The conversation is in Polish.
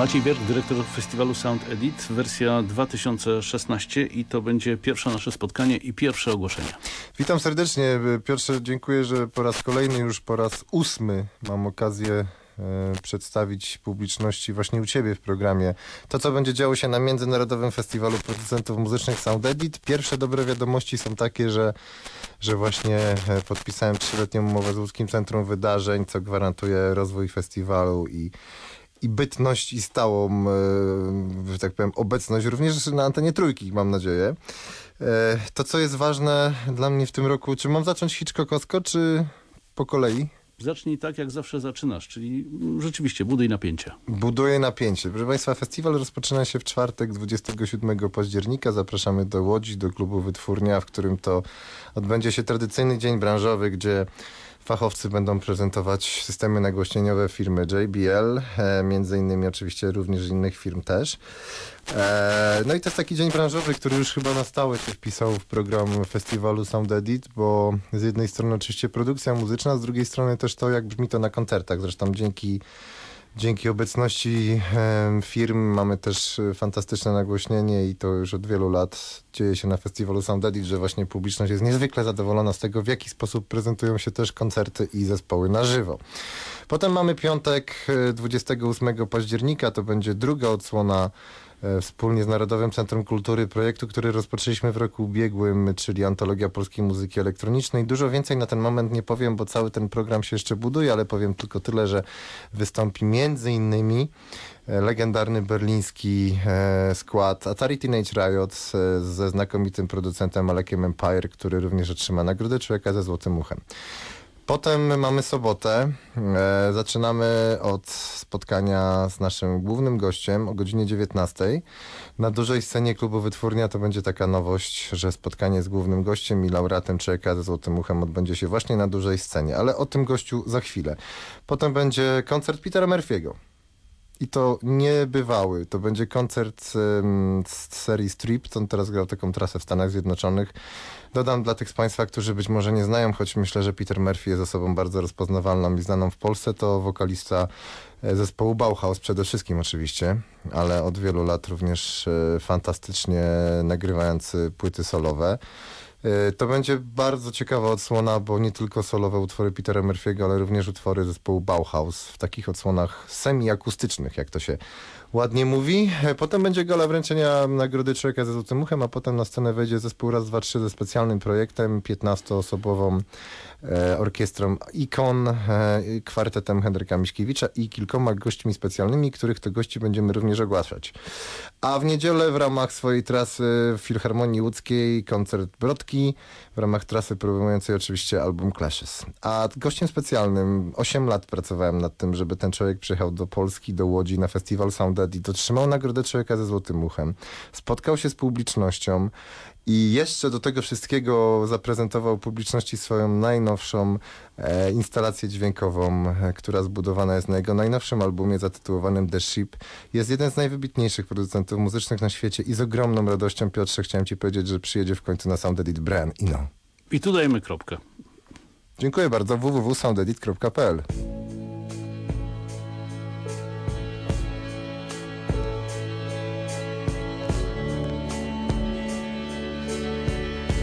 Maciej Wierch, dyrektor festiwalu Sound Edit, wersja 2016 i to będzie pierwsze nasze spotkanie i pierwsze ogłoszenia. Witam serdecznie. Piotrze, dziękuję, że po raz kolejny, już po raz 8 mam okazję przedstawić publiczności właśnie u Ciebie w programie to, co będzie działo się na Międzynarodowym Festiwalu Producentów Muzycznych Sound Edit. Pierwsze dobre wiadomości są takie, że właśnie podpisałem 3-letnią umowę z Łódzkim Centrum Wydarzeń, co gwarantuje rozwój festiwalu i bytność i stałą, że tak powiem, obecność również na antenie Trójki, mam nadzieję. To, co jest ważne dla mnie w tym roku, czy mam zacząć Hitchcockowsko, czy po kolei? Zacznij tak, jak zawsze zaczynasz, czyli rzeczywiście buduj napięcie. Buduję napięcie. Proszę Państwa, festiwal rozpoczyna się w czwartek, 27 października. Zapraszamy do Łodzi, do klubu Wytwórnia, w którym to odbędzie się tradycyjny dzień branżowy, gdzie fachowcy będą prezentować systemy nagłośnieniowe firmy JBL, między innymi oczywiście również innych firm też. No i to jest taki dzień branżowy, który już chyba na stałe się wpisał w program festiwalu Sound Edit, bo z jednej strony oczywiście produkcja muzyczna, z drugiej strony też to, jak brzmi to na koncertach. Zresztą dzięki obecności firm mamy też fantastyczne nagłośnienie i to już od wielu lat dzieje się na festiwalu Sound Edit, że właśnie publiczność jest niezwykle zadowolona z tego, w jaki sposób prezentują się też koncerty i zespoły na żywo. Potem mamy piątek, 28 października, to będzie druga odsłona wspólnie z Narodowym Centrum Kultury projektu, który rozpoczęliśmy w roku ubiegłym, czyli Antologia Polskiej Muzyki Elektronicznej. Dużo więcej na ten moment nie powiem, bo cały ten program się jeszcze buduje, ale powiem tylko tyle, że wystąpi między innymi legendarny berliński skład Atari Teenage Riot ze znakomitym producentem Alekiem Empire, który również otrzyma Nagrodę Człowieka ze Złotym Uchem. Potem mamy sobotę. Zaczynamy od spotkania z naszym głównym gościem o godzinie 19. Na dużej scenie klubu Wytwórnia to będzie taka nowość, że spotkanie z głównym gościem i laureatem Człowieka ze Złotym Uchem odbędzie się właśnie na dużej scenie, ale o tym gościu za chwilę. Potem będzie koncert Petera Murphy'ego. I to niebywały. To będzie koncert z serii Strip. On teraz grał taką trasę w Stanach Zjednoczonych. Dodam dla tych z Państwa, którzy być może nie znają, choć myślę, że Peter Murphy jest osobą bardzo rozpoznawalną i znaną w Polsce, to wokalista zespołu Bauhaus przede wszystkim oczywiście, ale od wielu lat również fantastycznie nagrywający płyty solowe. To będzie bardzo ciekawa odsłona, bo nie tylko solowe utwory Petera Murphy'ego, ale również utwory zespołu Bauhaus w takich odsłonach semi-akustycznych, jak to się ładnie mówi. Potem będzie gala wręczenia Nagrody Człowieka ze Złotym Uchem, a potem na scenę wejdzie zespół Raz, Dwa, Trzy ze specjalnym projektem, 15-osobową orkiestrą Ikon, kwartetem Henryka Miśkiewicza i kilkoma gośćmi specjalnymi, których to gości będziemy również ogłaszać. A w niedzielę w ramach swojej trasy w Filharmonii Łódzkiej koncert Brodki, w ramach trasy promującej oczywiście album Clashes. A gościem specjalnym, 8 lat pracowałem nad tym, żeby ten człowiek przyjechał do Polski, do Łodzi na festiwal Sound Edit, otrzymał Nagrodę Człowieka ze Złotym Uchem, spotkał się z publicznością i jeszcze do tego wszystkiego zaprezentował publiczności swoją najnowszą instalację dźwiękową, która zbudowana jest na jego najnowszym albumie zatytułowanym The Ship. Jest jeden z najwybitniejszych producentów muzycznych na świecie i z ogromną radością, Piotrze, chciałem Ci powiedzieć, że przyjedzie w końcu na Sound Edit Brian Eno. I tu dajemy kropkę. Dziękuję bardzo. www.soundedit.pl